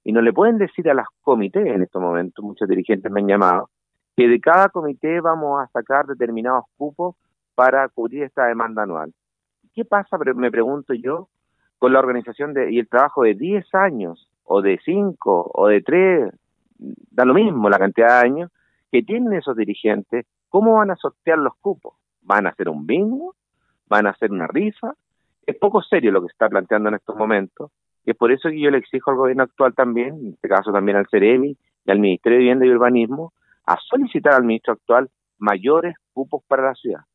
Y no le pueden decir a las comités en estos momentos, muchos dirigentes me han llamado, que de cada comité vamos a sacar determinados cupos para cubrir esta demanda anual. ¿Qué pasa, me pregunto yo, con la organización y el trabajo de 10 años, o de 5, o de 3, da lo mismo la cantidad de años, que tienen esos dirigentes? ¿Cómo van a sortear los cupos? ¿Van a hacer un bingo? ¿Van a hacer una rifa? Es poco serio lo que se está planteando en estos momentos, y es por eso que yo le exijo al gobierno actual también, en este caso también al CEREMI y al Ministerio de Vivienda y Urbanismo, a solicitar al ministro actual mayores cupos para la ciudad.